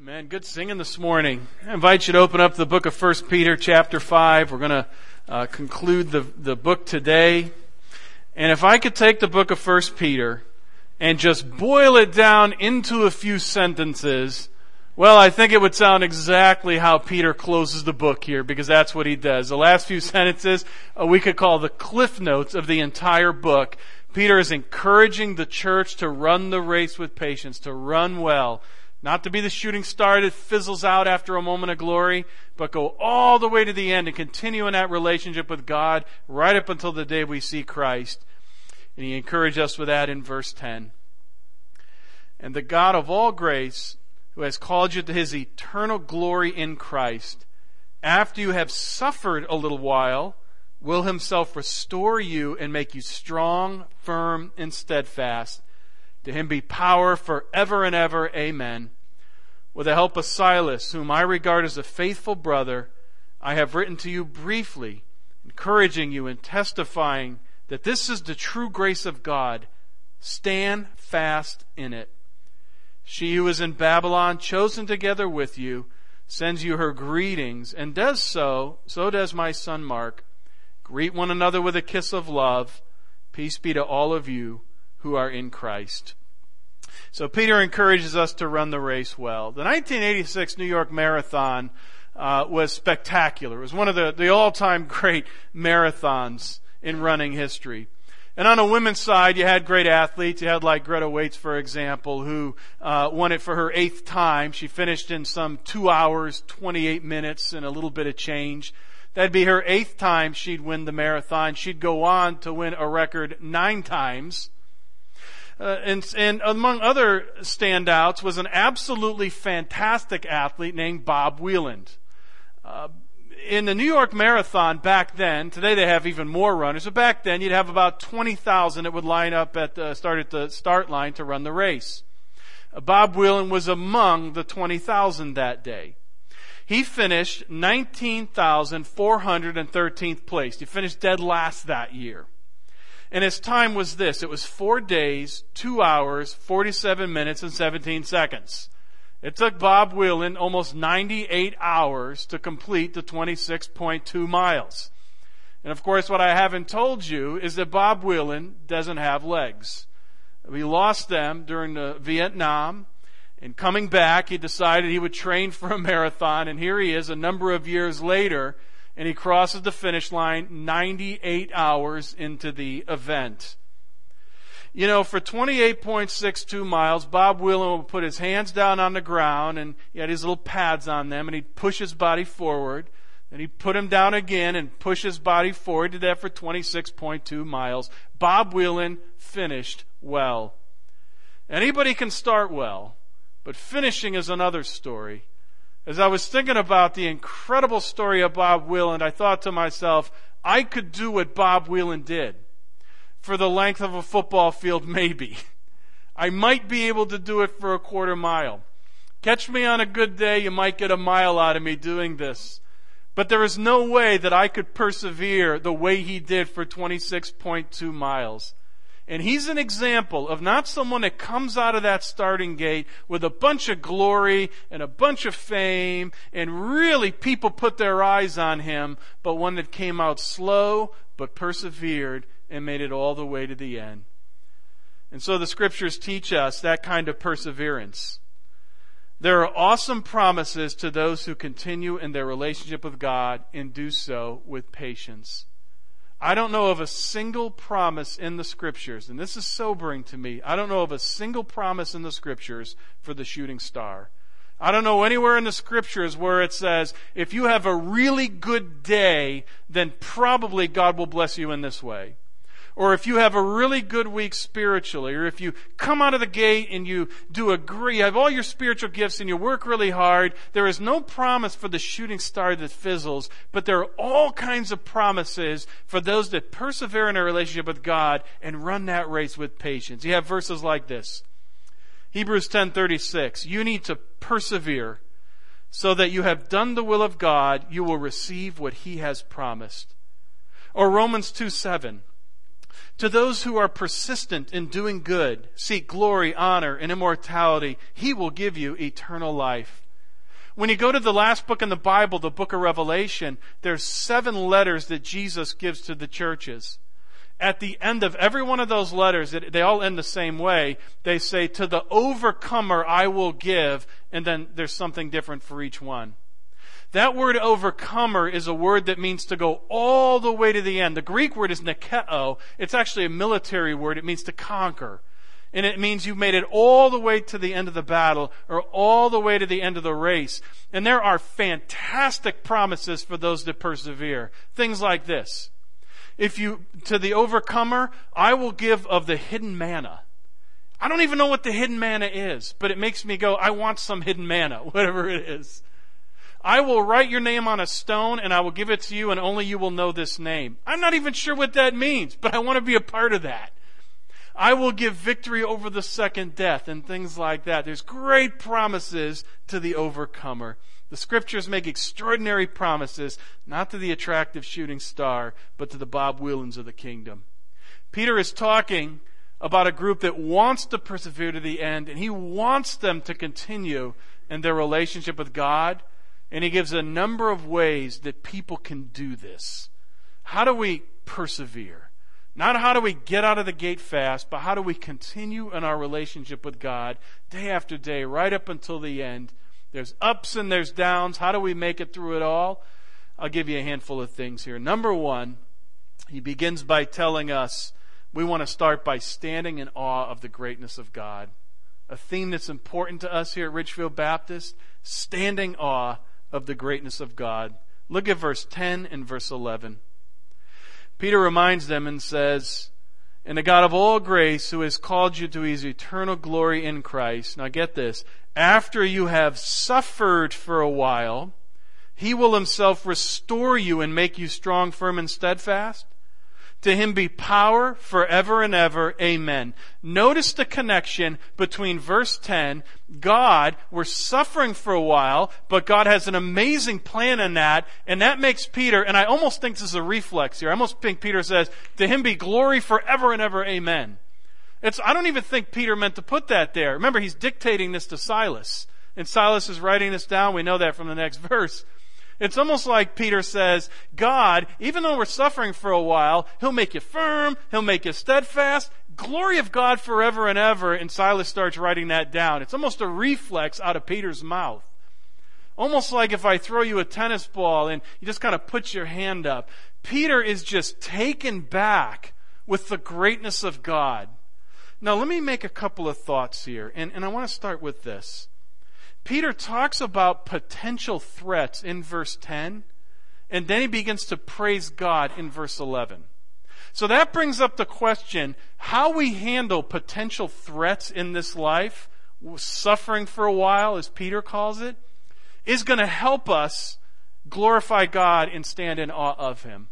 Man, good singing this morning. I invite you to open up the book of 1 Peter chapter 5. We're going to conclude the book today. And if I could take the book of 1 Peter and just boil it down into a few sentences, well, I think it would sound exactly how Peter closes the book here, because that's what he does. The last few sentences we could call the cliff notes of the entire book. Peter is encouraging the church to run the race with patience, to run well. Not to be the shooting star that fizzles out after a moment of glory, but go all the way to the end and continue in that relationship with God right up until the day we see Christ. And he encouraged us with that in verse 10. And the God of all grace, who has called you to His eternal glory in Christ, after you have suffered a little while, will Himself restore you and make you strong, firm, and steadfast. To Him be power forever and ever. Amen. With the help of Silas, whom I regard as a faithful brother, I have written to you briefly, encouraging you and testifying that this is the true grace of God. Stand fast in it. She who is in Babylon, chosen together with you, sends you her greetings, and does so does my son Mark. Greet one another with a kiss of love. Peace be to all of you who are in Christ. So Peter encourages us to run the race well. The 1986 New York Marathon was spectacular. It was one of the all-time great marathons in running history. And on the women's side, you had great athletes. You had like Greta Waitz, for example, who won it for her 8th time. She finished in some 2 hours, 28 minutes, and a little bit of change. That'd be her 8th time she'd win the marathon. She'd go on to win a record 9 times. And among other standouts was an absolutely fantastic athlete named Bob Wieland. In the New York Marathon back then, today they have even more runners, but back then you'd have about 20,000 that would line up at the start line to run the race. Bob Wieland was among the 20,000 that day. He finished 19,413th place. He finished dead last that year. And his time was this. It was 4 days, 2 hours, 47 minutes, and 17 seconds. It took Bob Wieland almost 98 hours to complete the 26.2 miles. And of course, what I haven't told you is that Bob Wieland doesn't have legs. He lost them during the Vietnam. And coming back, he decided he would train for a marathon. And here he is a number of years later, and he crosses the finish line 98 hours into the event. You know, for 28.62 miles, Bob Wieland would put his hands down on the ground, and he had his little pads on them, and he'd push his body forward. Then he'd put him down again and push his body forward. He did that for 26.2 miles. Bob Wieland finished well. Anybody can start well, but finishing is another story. As I was thinking about the incredible story of Bob Wieland, I thought to myself, I could do what Bob Wieland did. For the length of a football field, maybe. I might be able to do it for a quarter mile. Catch me on a good day, you might get a mile out of me doing this. But there is no way that I could persevere the way he did for 26.2 miles. And he's an example of not someone that comes out of that starting gate with a bunch of glory and a bunch of fame, and really people put their eyes on him, but one that came out slow but persevered and made it all the way to the end. And so the Scriptures teach us that kind of perseverance. There are awesome promises to those who continue in their relationship with God and do so with patience. I don't know of a single promise in the Scriptures, and this is sobering to me. I don't know of a single promise in the Scriptures for the shooting star. I don't know anywhere in the Scriptures where it says, if you have a really good day, then probably God will bless you in this way. Or if you have a really good week spiritually, or if you come out of the gate and you you have all your spiritual gifts and you work really hard, there is no promise for the shooting star that fizzles, but there are all kinds of promises for those that persevere in a relationship with God and run that race with patience. You have verses like this. Hebrews 10:36, you need to persevere so that you have done the will of God, you will receive what He has promised. Or Romans 2:7, to those who are persistent in doing good, seek glory, honor, and immortality, He will give you eternal life. When you go to the last book in the Bible, the book of Revelation, there's 7 letters that Jesus gives to the churches. At the end of every one of those letters, they all end the same way. They say, to the overcomer I will give, and then there's something different for each one. That word overcomer is a word that means to go all the way to the end. The Greek word is nikeo. It's actually a military word. It means to conquer. And it means you've made it all the way to the end of the battle or all the way to the end of the race. And there are fantastic promises for those that persevere. Things like this. To the overcomer, I will give of the hidden manna. I don't even know what the hidden manna is, but it makes me go, I want some hidden manna, whatever it is. I will write your name on a stone and I will give it to you and only you will know this name. I'm not even sure what that means, but I want to be a part of that. I will give victory over the second death and things like that. There's great promises to the overcomer. The Scriptures make extraordinary promises, not to the attractive shooting star, but to the Bob Whelans of the kingdom. Peter is talking about a group that wants to persevere to the end, and he wants them to continue in their relationship with God, and he gives a number of ways that people can do this. How do we persevere? Not how do we get out of the gate fast, but how do we continue in our relationship with God day after day, right up until the end. There's ups and there's downs. How do we make it through it all? I'll give you a handful of things here. Number one, he begins by telling us we want to start by standing in awe of the greatness of God. A theme that's important to us here at Ridgefield Baptist, standing awe of the greatness of God. Look at verse 10 and verse 11. Peter reminds them and says, and the God of all grace, who has called you to his eternal glory in Christ. Now get this. After you have suffered for a while, he will himself restore you and make you strong, firm, and steadfast. To him be power forever and ever. Amen. Notice the connection between verse 10. God, we're suffering for a while, but God has an amazing plan in that. And that makes Peter, and I almost think this is a reflex here. I almost think Peter says, to him be glory forever and ever. Amen. I don't even think Peter meant to put that there. Remember, he's dictating this to Silas. And Silas is writing this down. We know that from the next verse. It's almost like Peter says, God, even though we're suffering for a while, he'll make you firm, he'll make you steadfast, glory of God forever and ever. And Silas starts writing that down. It's almost a reflex out of Peter's mouth. Almost like if I throw you a tennis ball and you just kind of put your hand up. Peter is just taken back with the greatness of God. Now let me make a couple of thoughts here, and I want to start with this. Peter talks about potential threats in verse 10, and then he begins to praise God in verse 11. So that brings up the question, how we handle potential threats in this life, suffering for a while, as Peter calls it, is going to help us glorify God and stand in awe of him.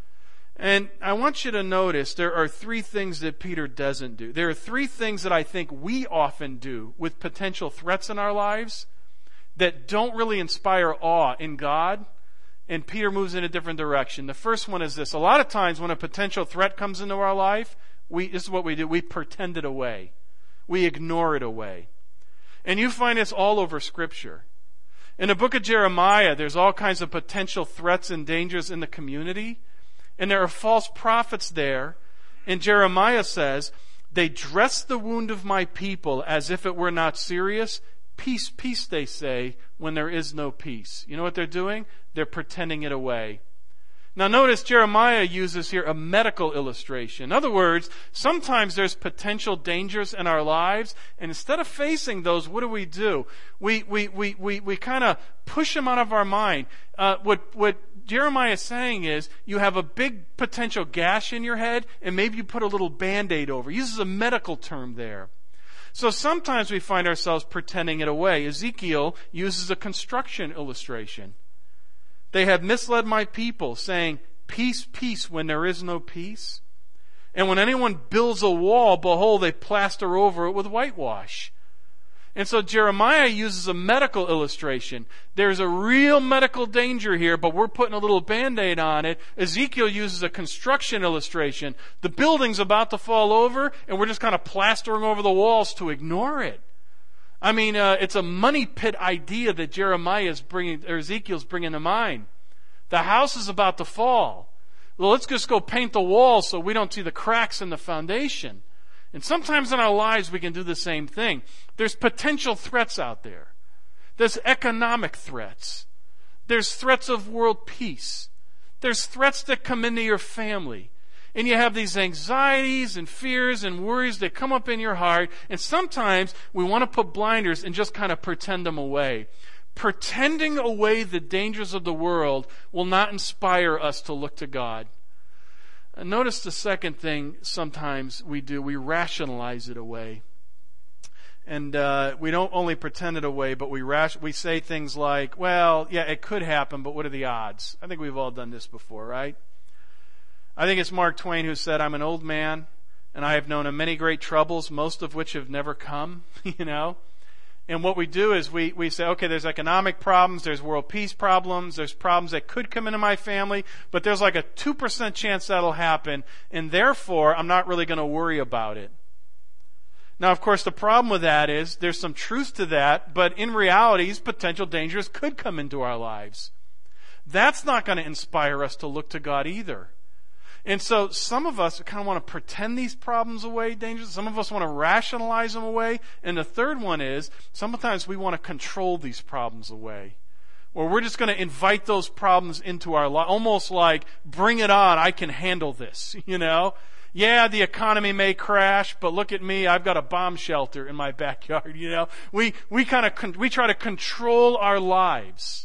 And I want you to notice there are 3 things that Peter doesn't do. There are 3 things that I think we often do with potential threats in our lives that don't really inspire awe in God, and Peter moves in a different direction. The first one is this. A lot of times when a potential threat comes into our life, this is what we do. We pretend it away. We ignore it away. And you find this all over Scripture. In the book of Jeremiah, there's all kinds of potential threats and dangers in the community. And there are false prophets there. And Jeremiah says, they dress the wound of my people as if it were not serious. Peace, peace, they say, when there is no peace. You know what they're doing? They're pretending it away. Now notice Jeremiah uses here a medical illustration. In other words, sometimes there's potential dangers in our lives, and instead of facing those, what do? We kind of push them out of our mind. What Jeremiah is saying is, you have a big potential gash in your head, and maybe you put a little Band-Aid over. He uses a medical term there. So sometimes we find ourselves pretending it away. Ezekiel uses a construction illustration. They have misled my people, saying, peace, peace, when there is no peace. And when anyone builds a wall, behold, they plaster over it with whitewash. And so Jeremiah uses a medical illustration. There's a real medical danger here, but we're putting a little Band-Aid on it. Ezekiel uses a construction illustration. The building's about to fall over, and we're just kind of plastering over the walls to ignore it. I mean, it's a money pit idea that Jeremiah is bringing, or Ezekiel's bringing to mind. The house is about to fall. Well, let's just go paint the walls so we don't see the cracks in the foundation. And sometimes in our lives we can do the same thing. There's potential threats out there. There's economic threats. There's threats of world peace. There's threats that come into your family. And you have these anxieties and fears and worries that come up in your heart. And sometimes we want to put blinders and just kind of pretend them away. Pretending away the dangers of the world will not inspire us to look to God. And notice the second thing sometimes we do. We rationalize it away. And we don't only pretend it away, but we say things like, well, yeah, it could happen, but what are the odds? I think we've all done this before, right? I think it's Mark Twain who said, I'm an old man, and I have known of many great troubles, most of which have never come, you know? And what we do is we say, okay, there's economic problems, there's world peace problems, there's problems that could come into my family, but there's like a 2% chance that'll happen, and therefore I'm not really going to worry about it. Now, of course, the problem with that is there's some truth to that, but in reality, these potential dangers could come into our lives. That's not going to inspire us to look to God either. And so some of us kind of want to pretend these problems away, dangers. Some of us want to rationalize them away. And the third one is sometimes we want to control these problems away. Or we're just going to invite those problems into our life, almost like, bring it on, I can handle this, you know. Yeah, the economy may crash, but look at me, I've got a bomb shelter in my backyard, you know. We try to control our lives.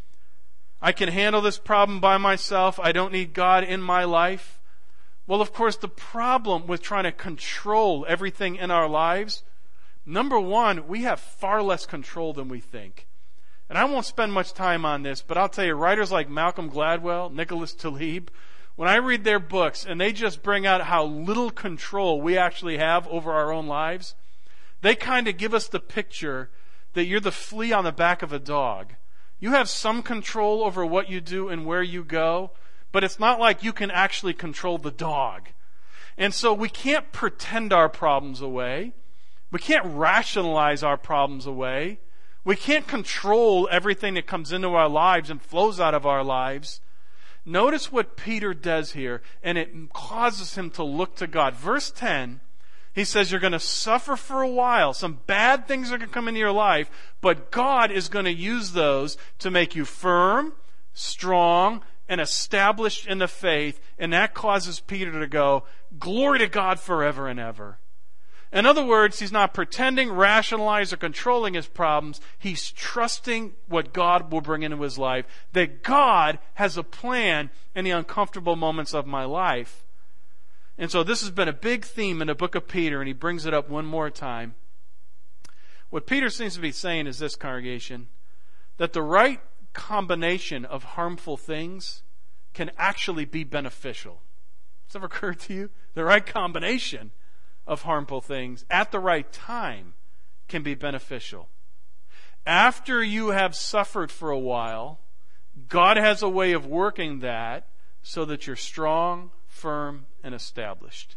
I can handle this problem by myself. I don't need God in my life. Well, of course, the problem with trying to control everything in our lives, number one, we have far less control than we think. And I won't spend much time on this, but I'll tell you, writers like Malcolm Gladwell, Nicholas Taleb, when I read their books and they just bring out how little control we actually have over our own lives, they kind of give us the picture that you're the flea on the back of a dog. You have some control over what you do and where you go, but it's not like you can actually control the dog. And so we can't pretend our problems away. We can't rationalize our problems away. We can't control everything that comes into our lives and flows out of our lives. Notice what Peter does here, and it causes him to look to God. Verse 10, he says you're going to suffer for a while. Some bad things are going to come into your life, but God is going to use those to make you firm, strong, and established in the faith. And that causes Peter to go, glory to God forever and ever. In other words, he's not pretending, rationalizing, or controlling his problems. He's trusting what God will bring into his life, that God has a plan in the uncomfortable moments of my life. And so this has been a big theme in the book of Peter, and he brings it up one more time. What Peter seems to be saying is this, congregation, that the right combination of harmful things can actually be beneficial. Has that ever occurred to you? The right combination of harmful things at the right time can be beneficial. After you have suffered for a while, God has a way of working that so that you're strong, firm, and established.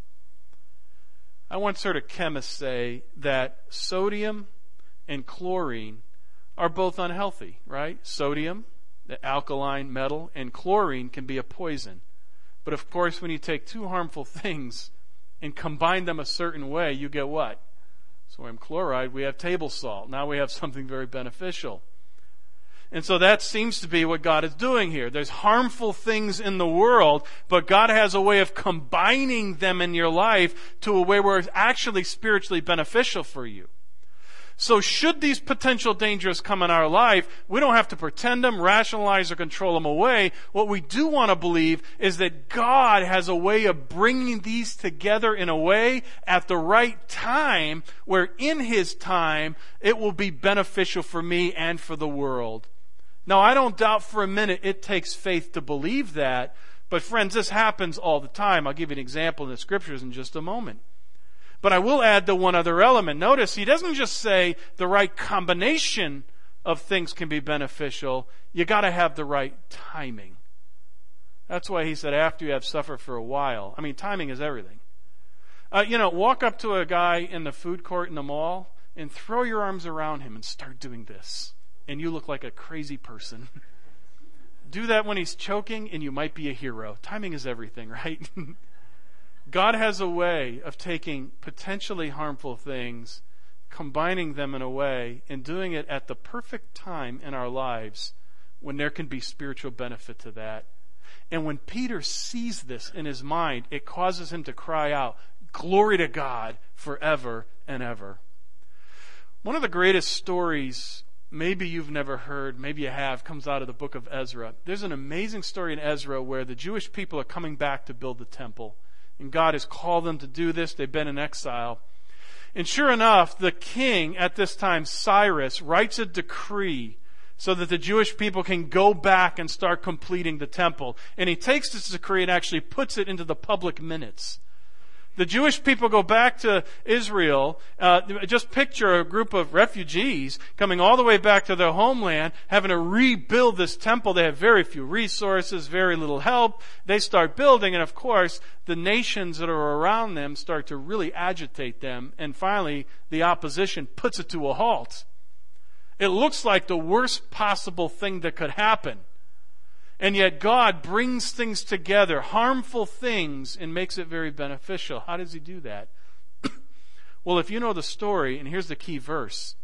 I once heard a chemist say that sodium and chlorine are both unhealthy, right? Sodium, the alkaline metal, and chlorine can be a poison. But of course, when you take two harmful things and combine them a certain way, you get what? Sodium chloride, we have table salt. Now we have something very beneficial. And so that seems to be what God is doing here. There's harmful things in the world, but God has a way of combining them in your life to a way where it's actually spiritually beneficial for you. So should these potential dangers come in our life, we don't have to pretend them, rationalize, or control them away. What we do want to believe is that God has a way of bringing these together in a way at the right time, where in His time it will be beneficial for me and for the world. Now, I don't doubt for a minute it takes faith to believe that, but friends, this happens all the time. I'll give you an example in the Scriptures in just a moment. But I will add the one other element. Notice he doesn't just say the right combination of things can be beneficial. You got to have the right timing. That's why he said after you have suffered for a while. I mean, timing is everything. Walk up to a guy in the food court in the mall and throw your arms around him and start doing this. And you look like a crazy person. Do that when he's choking and you might be a hero. Timing is everything, right? God has a way of taking potentially harmful things, combining them in a way, and doing it at the perfect time in our lives when there can be spiritual benefit to that. And when Peter sees this in his mind, it causes him to cry out, "Glory to God forever and ever." One of the greatest stories maybe you've never heard, maybe you have, comes out of the book of Ezra. There's an amazing story in Ezra where the Jewish people are coming back to build the temple. And God has called them to do this. They've been in exile. And sure enough, the king at this time, Cyrus, writes a decree so that the Jewish people can go back and start completing the temple. And he takes this decree and actually puts it into the public minutes. The Jewish people go back to Israel. Just picture a group of refugees coming all the way back to their homeland, having to rebuild this temple. They have very few resources, very little help. They start building, and of course, the nations that are around them start to really agitate them, and finally, the opposition puts it to a halt. It looks like the worst possible thing that could happen. And yet God brings things together, harmful things, and makes it very beneficial. How does he do that? Well, if you know the story, and here's the key verse.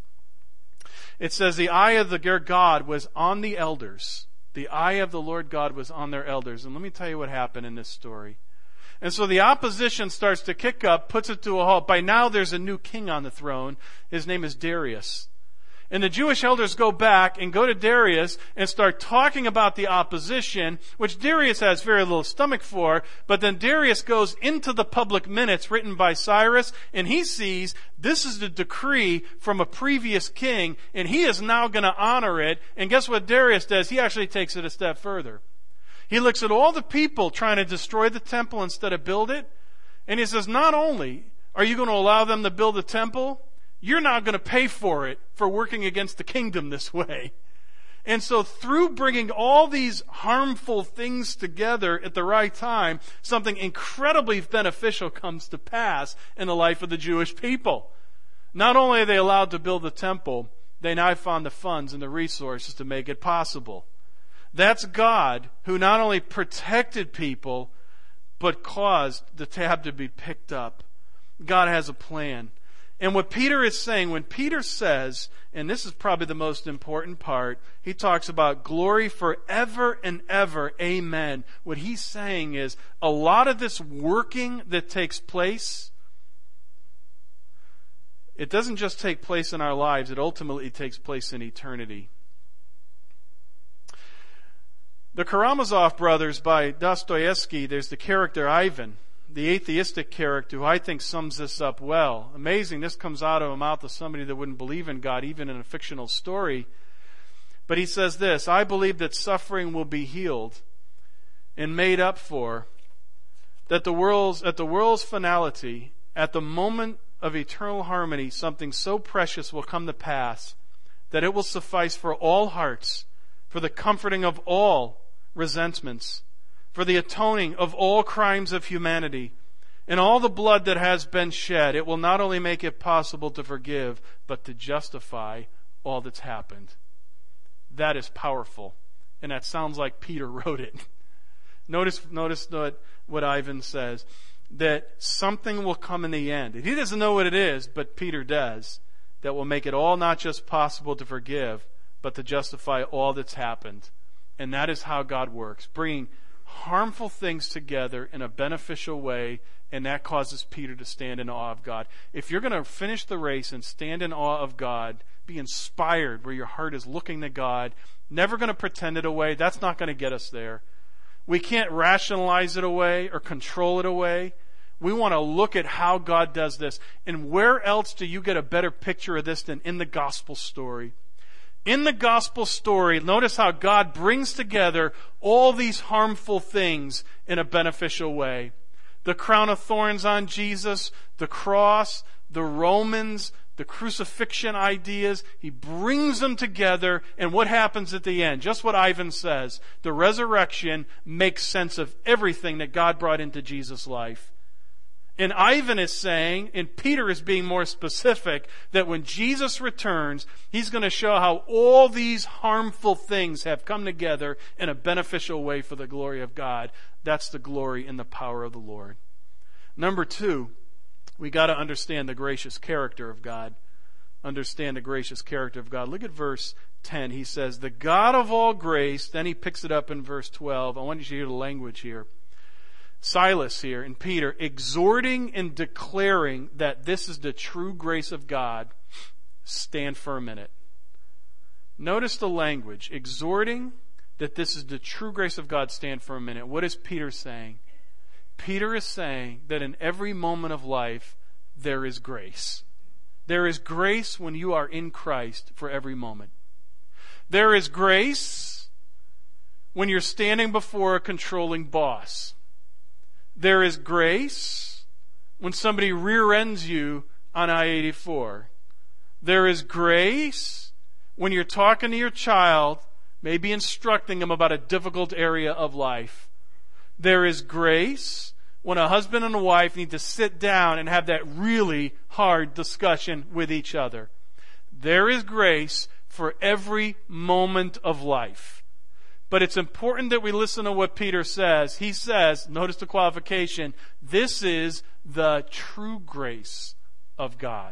It says, the eye of their God was on the elders. The eye of the Lord God was on their elders. And let me tell you what happened in this story. And so the opposition starts to kick up, puts it to a halt. By now there's a new king on the throne. His name is Darius. And the Jewish elders go back and go to Darius and start talking about the opposition, which Darius has very little stomach for. But then Darius goes into the public minutes written by Cyrus, and he sees this is the decree from a previous king, and he is now going to honor it. And guess what Darius does? He actually takes it a step further. He looks at all the people trying to destroy the temple instead of build it, and he says, not only are you going to allow them to build the temple, you're not going to pay for it for working against the kingdom this way. And so through bringing all these harmful things together at the right time, something incredibly beneficial comes to pass in the life of the Jewish people. Not only are they allowed to build the temple, they now found the funds and the resources to make it possible. That's God who not only protected people, but caused the tab to be picked up. God has a plan. And what Peter is saying, when Peter says, and this is probably the most important part, he talks about glory forever and ever, amen. What he's saying is, a lot of this working that takes place, it doesn't just take place in our lives, it ultimately takes place in eternity. The Karamazov brothers by Dostoevsky, there's the character Ivan, the atheistic character, who I think sums this up well. Amazing, this comes out of the mouth of somebody that wouldn't believe in God, even in a fictional story. But he says this, I believe that suffering will be healed and made up for, that at the world's finality, at the moment of eternal harmony, something so precious will come to pass that it will suffice for all hearts, for the comforting of all resentments, for the atoning of all crimes of humanity, and all the blood that has been shed. It will not only make it possible to forgive, but to justify all that's happened. That is powerful. And that sounds like Peter wrote it. Notice what Ivan says, that something will come in the end. He doesn't know what it is, but Peter does, that will make it all not just possible to forgive, but to justify all that's happened. And that is how God works, bringing harmful things together in a beneficial way, and that causes Peter to stand in awe of God. If you're going to finish the race and stand in awe of God, be inspired where your heart is looking to God, never going to pretend it away. That's not going to get us there. We can't rationalize it away or control it away. We want to look at how God does this. And where else do you get a better picture of this than in the gospel story? In the gospel story, notice how God brings together all these harmful things in a beneficial way. The crown of thorns on Jesus, the cross, the Romans, the crucifixion ideas. He brings them together, and what happens at the end? Just what Ivan says. The resurrection makes sense of everything that God brought into Jesus' life. And Ivan is saying, and Peter is being more specific, that when Jesus returns, he's going to show how all these harmful things have come together in a beneficial way for the glory of God. That's the glory and the power of the Lord. Number 2, we got to understand the gracious character of God. Understand the gracious character of God. Look at verse 10. He says, the God of all grace, then he picks it up in verse 12. I want you to hear the language here. Silas here and Peter exhorting and declaring that this is the true grace of God. Stand for a minute. Notice the language. Exhorting that this is the true grace of God. Stand for a minute. What is Peter saying? Peter is saying that in every moment of life there is grace. There is grace when you are in Christ for every moment. There is grace when you're standing before a controlling boss. There is grace when somebody rear-ends you on I-84. There is grace when you're talking to your child, maybe instructing them about a difficult area of life. There is grace when a husband and a wife need to sit down and have that really hard discussion with each other. There is grace for every moment of life. But it's important that we listen to what Peter says. He says, notice the qualification, this is the true grace of God.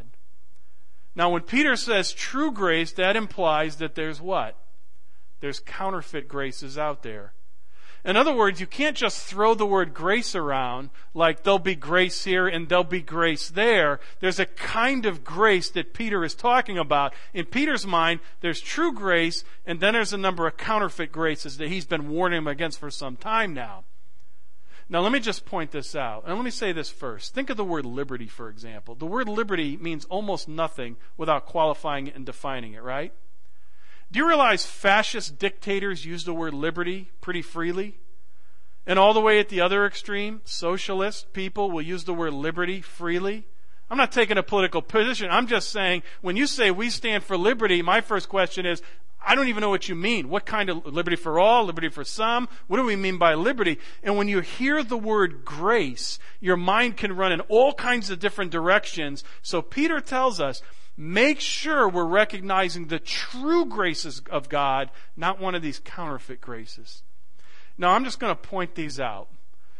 Now when Peter says true grace, that implies that there's what? There's counterfeit graces out there. In other words, you can't just throw the word grace around like there'll be grace here and there'll be grace there. There's a kind of grace that Peter is talking about. In Peter's mind, there's true grace, and then there's a number of counterfeit graces that he's been warning him against for some time now. Now let me just point this out. And let me say this first. Think of the word liberty, for example. The word liberty means almost nothing without qualifying it and defining it, right? Do you realize fascist dictators use the word liberty pretty freely? And all the way at the other extreme, socialist people will use the word liberty freely. I'm not taking a political position. I'm just saying, when you say we stand for liberty, my first question is, I don't even know what you mean. What kind of liberty for all, liberty for some? What do we mean by liberty? And when you hear the word grace, your mind can run in all kinds of different directions. So Peter tells us, make sure we're recognizing the true graces of God, not one of these counterfeit graces. Now, I'm just going to point these out.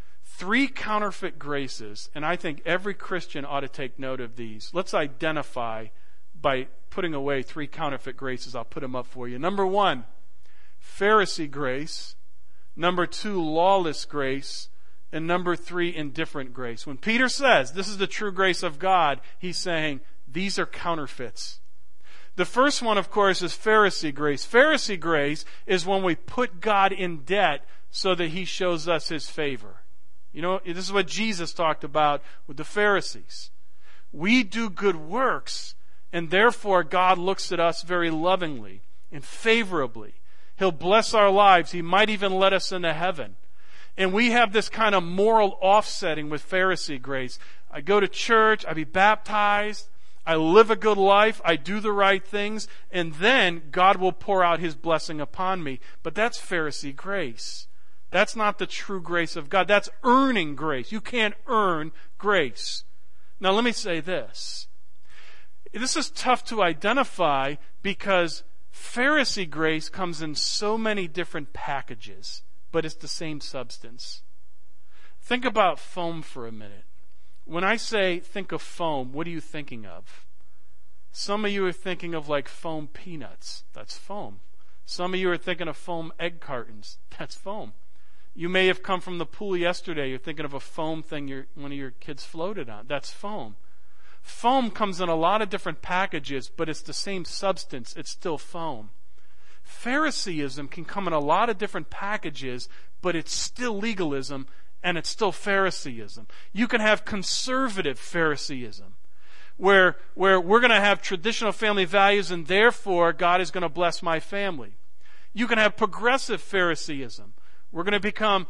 3 counterfeit graces, and I think every Christian ought to take note of these. Let's identify by putting away 3 counterfeit graces. I'll put them up for you. Number 1, Pharisee grace. Number 2, lawless grace. And number 3, indifferent grace. When Peter says this is the true grace of God, he's saying these are counterfeits. The first one, of course, is Pharisee grace. Pharisee grace is when we put God in debt so that he shows us his favor. You know, this is what Jesus talked about with the Pharisees. We do good works, and therefore God looks at us very lovingly and favorably. He'll bless our lives. He might even let us into heaven. And we have this kind of moral offsetting with Pharisee grace. I go to church, I be baptized, I live a good life, I do the right things, and then God will pour out his blessing upon me. But that's Pharisee grace. That's not the true grace of God. That's earning grace. You can't earn grace. Now let me say this. This is tough to identify because Pharisee grace comes in so many different packages, but it's the same substance. Think about foam for a minute. When I say think of foam, what are you thinking of? Some of you are thinking of like foam peanuts. That's foam. Some of you are thinking of foam egg cartons. That's foam. You may have come from the pool yesterday. You're thinking of a foam thing one of your kids floated on. That's foam. Foam comes in a lot of different packages, but it's the same substance. It's still foam. Phariseeism can come in a lot of different packages, but it's still legalism, and it's still Phariseeism. You can have conservative Phariseeism, where we're going to have traditional family values, and therefore God is going to bless my family. You can have progressive Phariseeism. We're going to become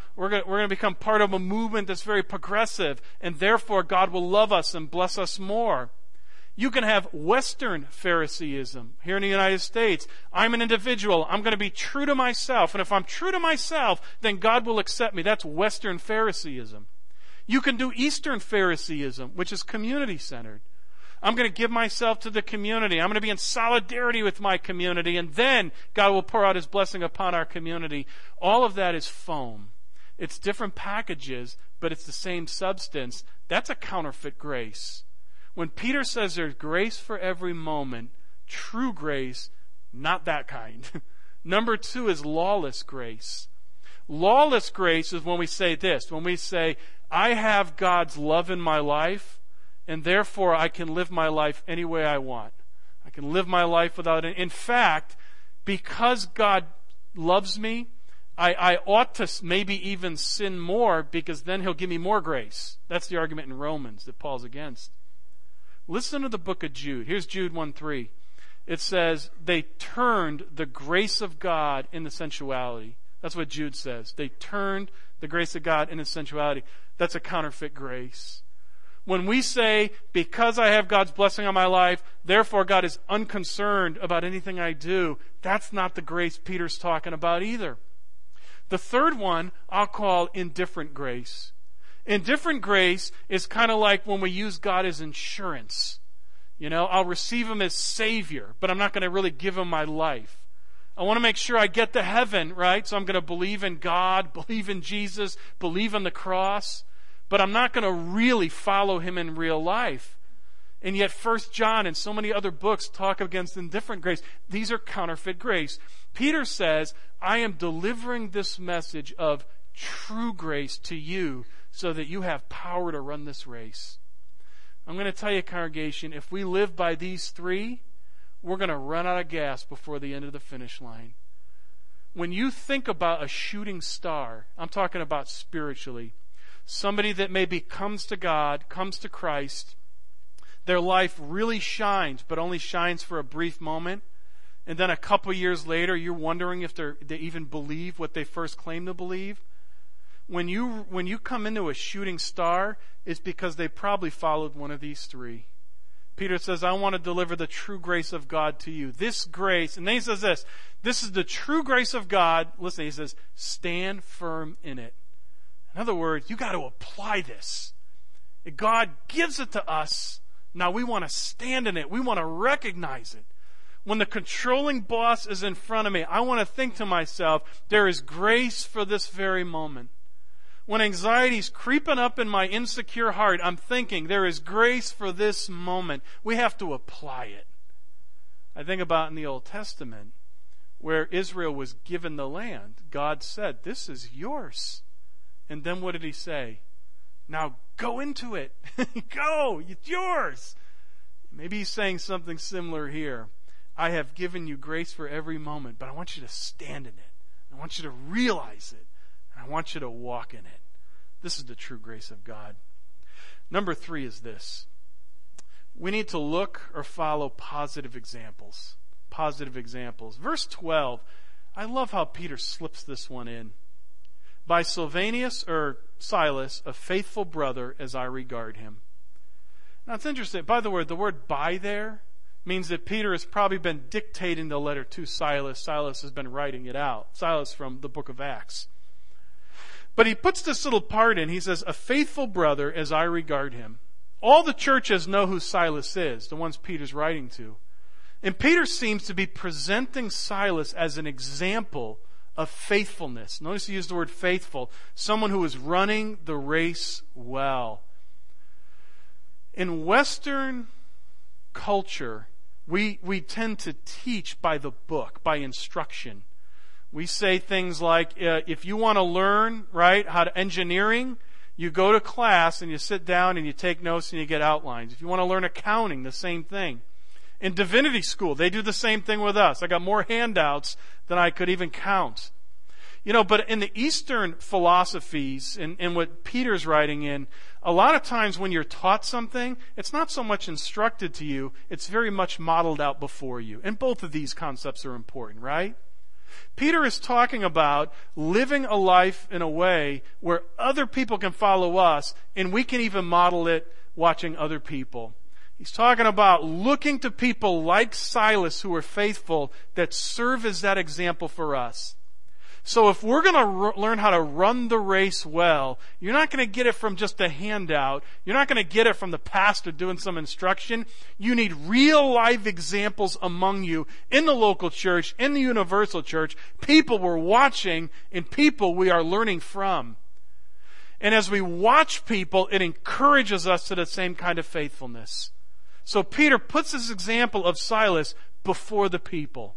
part of a movement that's very progressive, and therefore God will love us and bless us more. You can have Western Phariseeism here in the United States. I'm an individual. I'm going to be true to myself. And if I'm true to myself, then God will accept me. That's Western Phariseeism. You can do Eastern Phariseeism, which is community-centered. I'm going to give myself to the community. I'm going to be in solidarity with my community, and then God will pour out His blessing upon our community. All of that is foam. It's different packages, but it's the same substance. That's a counterfeit grace. When Peter says there's grace for every moment, true grace, not that kind. Number 2 is lawless grace. Lawless grace is when we say this, when we say, I have God's love in my life, and therefore I can live my life any way I want. I can live my life without it. In fact, because God loves me, I ought to maybe even sin more, because then He'll give me more grace. That's the argument in Romans that Paul's against. Listen to the book of Jude. Here's Jude 1:3. It says, they turned the grace of God into sensuality. That's what Jude says. They turned the grace of God into sensuality. That's a counterfeit grace. When we say, because I have God's blessing on my life, therefore God is unconcerned about anything I do, that's not the grace Peter's talking about either. The third one I'll call indifferent grace. Indifferent grace is kind of like when we use God as insurance. You know, I'll receive Him as Savior, but I'm not going to really give Him my life. I want to make sure I get to heaven, right? So I'm going to believe in God, believe in Jesus, believe in the cross, but I'm not going to really follow Him in real life. And yet 1 John and so many other books talk against indifferent grace. These are counterfeit grace. Peter says, I am delivering this message of true grace to you so that you have power to run this race. I'm going to tell you, congregation, if we live by these 3, we're going to run out of gas before the end of the finish line. When you think about a shooting star, I'm talking about spiritually, somebody that maybe comes to God, comes to Christ, their life really shines, but only shines for a brief moment, and then a couple years later, you're wondering if they even believe what they first claimed to believe. When you come into a shooting star, it's because they probably followed one of these 3. Peter says, I want to deliver the true grace of God to you. This grace, and then he says this is the true grace of God. Listen, he says, stand firm in it. In other words, you got to apply this. God gives it to us. Now we want to stand in it. We want to recognize it. When the controlling boss is in front of me, I want to think to myself, there is grace for this very moment. When anxiety's creeping up in my insecure heart, I'm thinking there is grace for this moment. We have to apply it. I think about in the Old Testament where Israel was given the land. God said, this is yours. And then what did He say? Now go into it. Go, it's yours. Maybe He's saying something similar here. I have given you grace for every moment, but I want you to stand in it. I want you to realize it. I want you to walk in it. This is the true grace of God. Number 3 is this. We need to look or follow positive examples. Positive examples. Verse 12, I love how Peter slips this one in. By Silvanus or Silas, a faithful brother as I regard him. Now it's interesting. By the way, the word by there means that Peter has probably been dictating the letter to Silas. Silas has been writing it out. Silas from the book of Acts. But he puts this little part in. He says, a faithful brother as I regard him. All the churches know who Silas is, the ones Peter's writing to. And Peter seems to be presenting Silas as an example of faithfulness. Notice he used the word faithful. Someone who is running the race well. In Western culture, we tend to teach by the book, by instruction. We say things like, if you want to learn, right, how to engineering, you go to class and you sit down and you take notes and you get outlines. If you want to learn accounting, the same thing. In divinity school, they do the same thing with us. I got more handouts than I could even count. You know, but in the Eastern philosophies, and what Peter's writing in, a lot of times when you're taught something, it's not so much instructed to you, it's very much modeled out before you. And both of these concepts are important, right? Peter is talking about living a life in a way where other people can follow us, and we can even model it watching other people. He's talking about looking to people like Silas who are faithful that serve as that example for us. So if we're going to learn how to run the race well, you're not going to get it from just a handout. You're not going to get it from the pastor doing some instruction. You need real life examples among you in the local church, in the universal church, people we're watching and people we are learning from. And as we watch people, it encourages us to the same kind of faithfulness. So Peter puts this example of Silas before the people.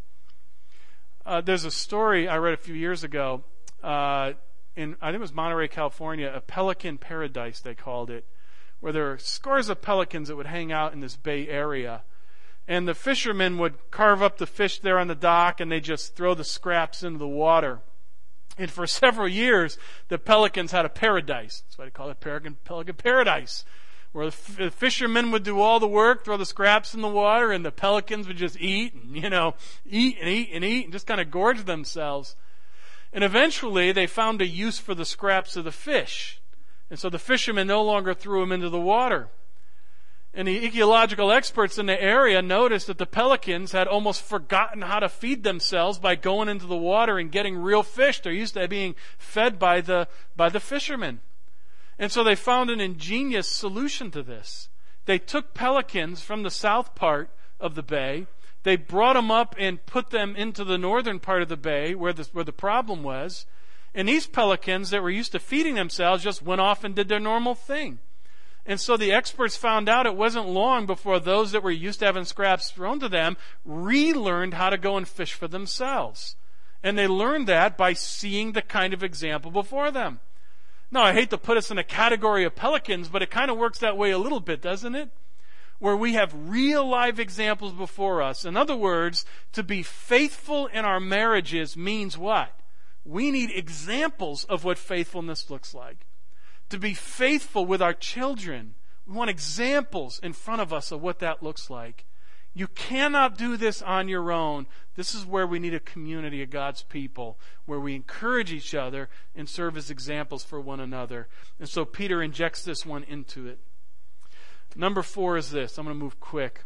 There's a story I read a few years ago in, I think it was Monterey, California, a pelican paradise, they called it, where there are scores of pelicans that would hang out in this bay area. And the fishermen would carve up the fish there on the dock, and they just throw the scraps into the water. And for several years, the pelicans had a paradise. That's why they call it pelican paradise, where the fishermen would do all the work, throw the scraps in the water, and the pelicans would just eat and, eat and just kind of gorge themselves. And eventually they found a use for the scraps of the fish. And so the fishermen no longer threw them into the water. And the ecological experts in the area noticed that the pelicans had almost forgotten how to feed themselves by going into the water and getting real fish. They're used to being fed by the fishermen. And so they found an ingenious solution to this. They took pelicans from the south part of the bay. They brought them up and put them into the northern part of the bay where the problem was. And these pelicans that were used to feeding themselves just went off and did their normal thing. And so the experts found out it wasn't long before those that were used to having scraps thrown to them relearned how to go and fish for themselves. And they learned that by seeing the kind of example before them. Now, I hate to put us in a category of pelicans, but it kind of works that way a little bit, doesn't it? Where we have real life examples before us. In other words, to be faithful in our marriages means what? We need examples of what faithfulness looks like. To be faithful with our children, we want examples in front of us of what that looks like. You cannot do this on your own. This is where we need a community of God's people, where we encourage each other and serve as examples for one another. And so Peter injects this one into it. Number 4 is this. I'm going to move quick.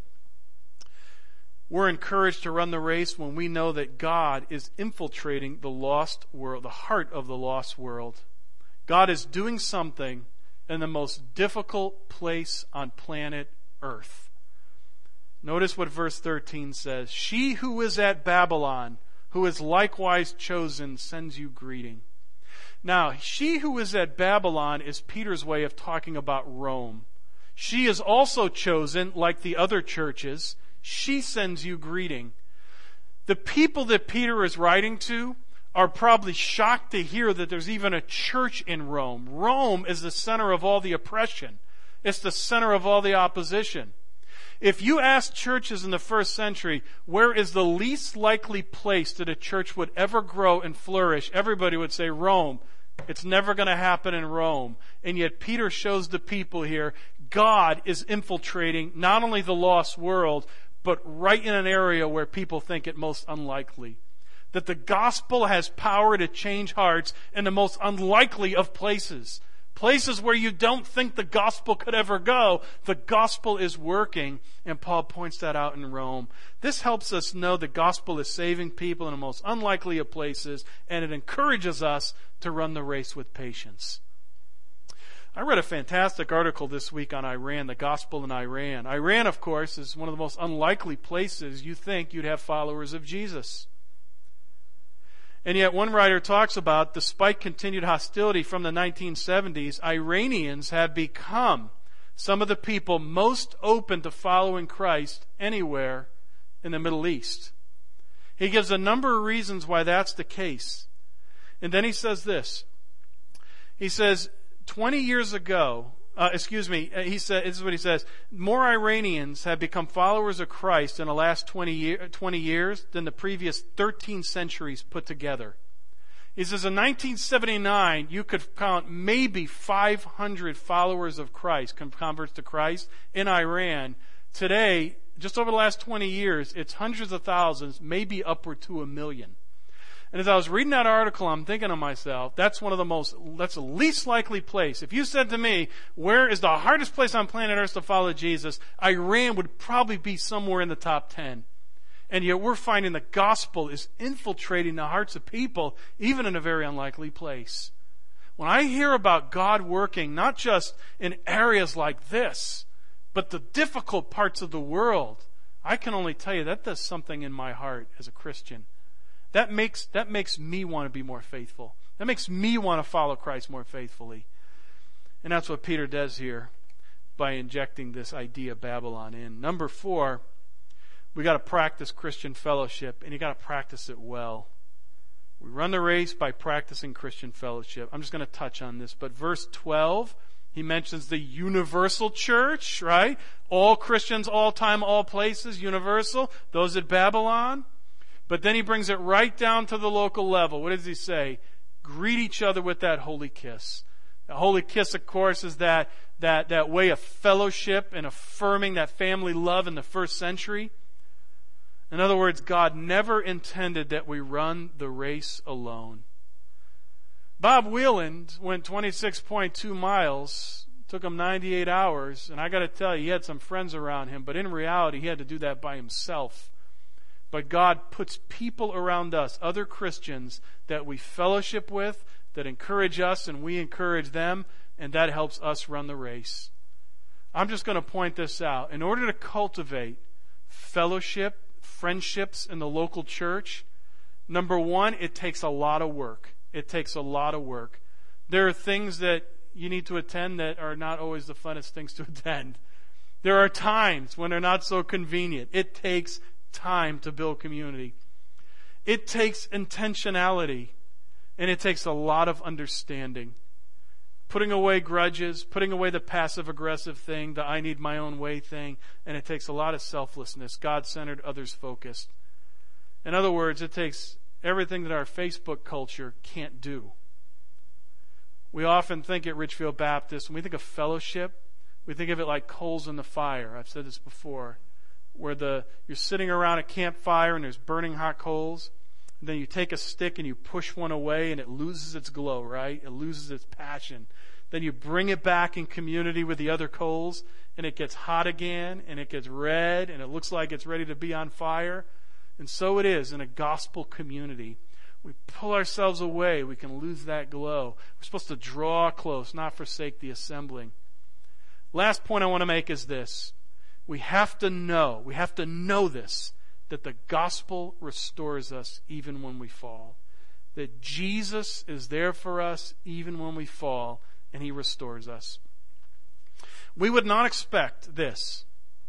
We're encouraged to run the race when we know that God is infiltrating the lost world, the heart of the lost world. God is doing something in the most difficult place on planet Earth. Notice what verse 13 says. She who is at Babylon, who is likewise chosen, sends you greeting. Now, she who is at Babylon is Peter's way of talking about Rome. She is also chosen, like the other churches. She sends you greeting. The people that Peter is writing to are probably shocked to hear that there's even a church in Rome. Rome is the center of all the oppression. It's the center of all the opposition. If you ask churches in the first century, where is the least likely place that a church would ever grow and flourish, everybody would say Rome. It's never going to happen in Rome. And yet Peter shows the people here, God is infiltrating not only the lost world, but right in an area where people think it most unlikely. That the gospel has power to change hearts in the most unlikely of places. Places where you don't think the gospel could ever go, the gospel is working, and Paul points that out in Rome. This helps us know the gospel is saving people in the most unlikely of places, and it encourages us to run the race with patience. I read a fantastic article this week on Iran, the gospel in Iran. Iran, of course, is one of the most unlikely places you think you'd have followers of Jesus. And yet one writer talks about, despite continued hostility from the 1970s, Iranians have become some of the people most open to following Christ anywhere in the Middle East. He gives a number of reasons why that's the case. And then he says this. He says, 20 years ago, this is what he says, more Iranians have become followers of Christ in the last 20 years than the previous 13 centuries put together. He says in 1979, you could count maybe 500 followers of Christ, converts to Christ, in Iran. Today, just over the last 20 years, it's hundreds of thousands, maybe upward to 1 million. And as I was reading that article, I'm thinking to myself, that's the least likely place. If you said to me, where is the hardest place on planet Earth to follow Jesus? Iran would probably be somewhere in the top 10. And yet we're finding the gospel is infiltrating the hearts of people, even in a very unlikely place. When I hear about God working, not just in areas like this, but the difficult parts of the world, I can only tell you that does something in my heart as a Christian. That makes me want to be more faithful. That makes me want to follow Christ more faithfully. And that's what Peter does here by injecting this idea of Babylon in. Number 4, we got to practice Christian fellowship, and you got to practice it well. We run the race by practicing Christian fellowship. I'm just going to touch on this, but verse 12, he mentions the universal church, right? All Christians, all time, all places, universal. Those at Babylon. But then he brings it right down to the local level. What does he say? Greet each other with that holy kiss. The holy kiss, of course, is that way of fellowship and affirming that family love in the first century. In other words, God never intended that we run the race alone. Bob Wieland went 26.2 miles, took him 98 hours, and I got to tell you, he had some friends around him, but in reality, he had to do that by himself. But God puts people around us, other Christians, that we fellowship with, that encourage us, and we encourage them, and that helps us run the race. I'm just going to point this out. In order to cultivate fellowship, friendships in the local church, number 1, it takes a lot of work. It takes a lot of work. There are things that you need to attend that are not always the funnest things to attend. There are times when they're not so convenient. It takes time to build community. It takes intentionality, and it takes a lot of understanding. Putting away grudges, putting away the passive-aggressive thing, the I need my own way thing, and it takes a lot of selflessness, God-centered, others-focused. In other words, it takes everything that our Facebook culture can't do. We often think at Richfield Baptist, when we think of fellowship, we think of it like coals in the fire. I've said this before, where you're sitting around a campfire and there's burning hot coals. And then you take a stick and you push one away and it loses its glow, right? It loses its passion. Then you bring it back in community with the other coals and it gets hot again and it gets red and it looks like it's ready to be on fire. And so it is in a gospel community. We pull ourselves away, we can lose that glow. We're supposed to draw close, not forsake the assembling. Last point I want to make is this. We have to know this, that the gospel restores us even when we fall. That Jesus is there for us even when we fall, and He restores us. We would not expect this.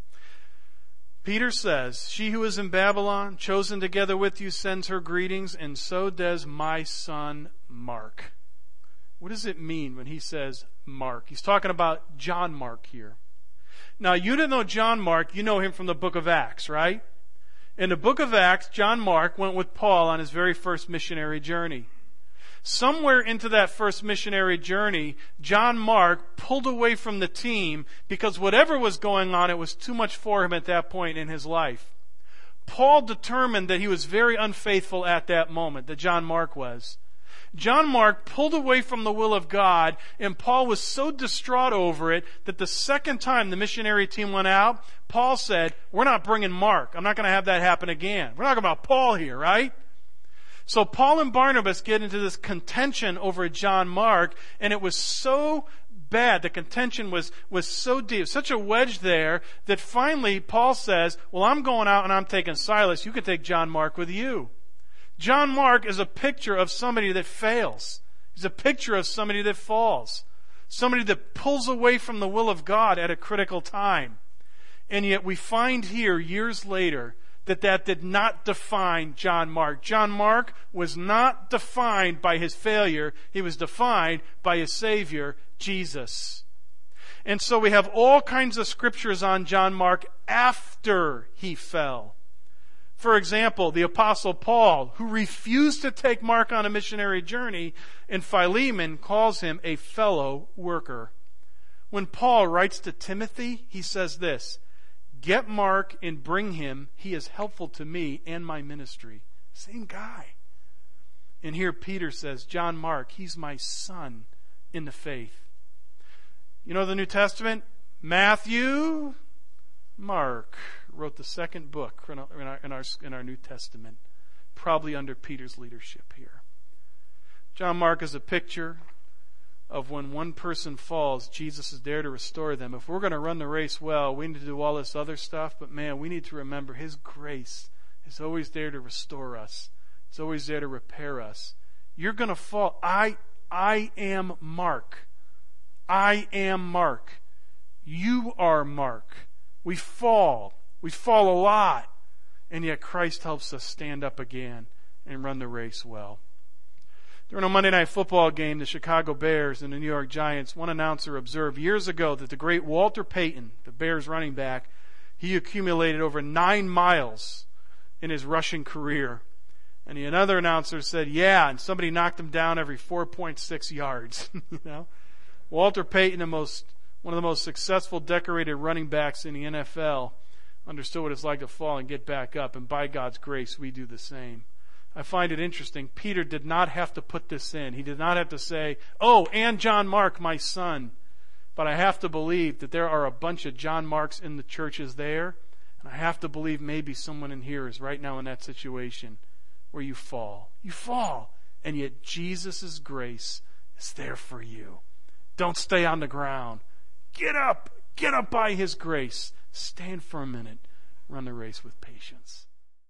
Peter says, "She who is in Babylon, chosen together with you, sends her greetings, and so does my son Mark." What does it mean when he says Mark? He's talking about John Mark here. Now, you didn't know John Mark. You know him from the book of Acts, right? In the book of Acts, John Mark went with Paul on his very first missionary journey. Somewhere into that first missionary journey, John Mark pulled away from the team because whatever was going on, it was too much for him at that point in his life. Paul determined that he was very unfaithful at that moment, that John Mark was. John Mark pulled away from the will of God, and Paul was so distraught over it that the second time the missionary team went out, Paul said, "We're not bringing Mark. I'm not going to have that happen again." We're talking about Paul here, right? So Paul and Barnabas get into this contention over John Mark, and it was so bad. The contention was so deep, such a wedge there, that finally Paul says, "Well, I'm going out and I'm taking Silas. You can take John Mark with you." John Mark is a picture of somebody that fails. He's a picture of somebody that falls. Somebody that pulls away from the will of God at a critical time. And yet we find here, years later, that did not define John Mark. John Mark was not defined by his failure. He was defined by his Savior, Jesus. And so we have all kinds of scriptures on John Mark after he fell. For example, the Apostle Paul, who refused to take Mark on a missionary journey, and Philemon calls him a fellow worker. When Paul writes to Timothy, he says this, "Get Mark and bring him. He is helpful to me and my ministry." Same guy. And here Peter says, John Mark, he's my son in the faith. You know the New Testament? Matthew, Mark, wrote the second book in our New Testament, probably under Peter's leadership here. John Mark is a picture of when one person falls, Jesus is there to restore them. If we're going to run the race well, we need to do all this other stuff, but man, we need to remember His grace is always there to restore us. It's always there to repair us. You're going to fall. I am Mark. I am Mark. You are Mark. We fall. We fall a lot. And yet Christ helps us stand up again and run the race well. During a Monday Night Football game, the Chicago Bears and the New York Giants, one announcer observed years ago that the great Walter Payton, the Bears running back, he accumulated over 9 miles in his rushing career. And another announcer said, yeah, and somebody knocked him down every 4.6 yards. Walter Payton, one of the most successful decorated running backs in the NFL, understood what it's like to fall and get back up. And by God's grace, we do the same. I find it interesting. Peter did not have to put this in. He did not have to say, oh, and John Mark, my son. But I have to believe that there are a bunch of John Marks in the churches there. And I have to believe maybe someone in here is right now in that situation where you fall. You fall. And yet Jesus' grace is there for you. Don't stay on the ground. Get up. Get up by His grace. Stand for a minute. Run the race with patience.